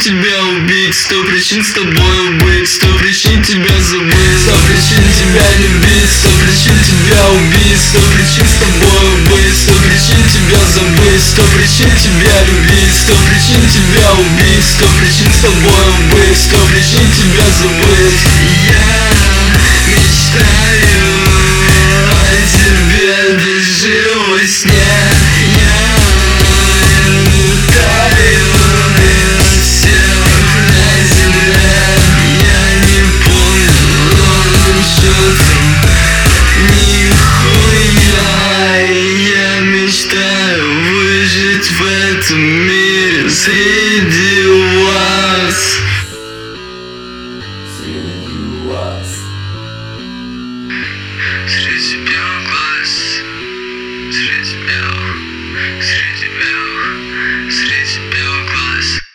тебя убить, 100 причин с тобой быть, 100 причин тебя забыть, 100 причин тебя любить, 100 причин тебя убить, 100 причин с тобой быть, 100 причин тебя забыть, 100 причин тебя любить, 100 причин тебя убить, 100 причин с тобой быть, 100 причин тебя забыть.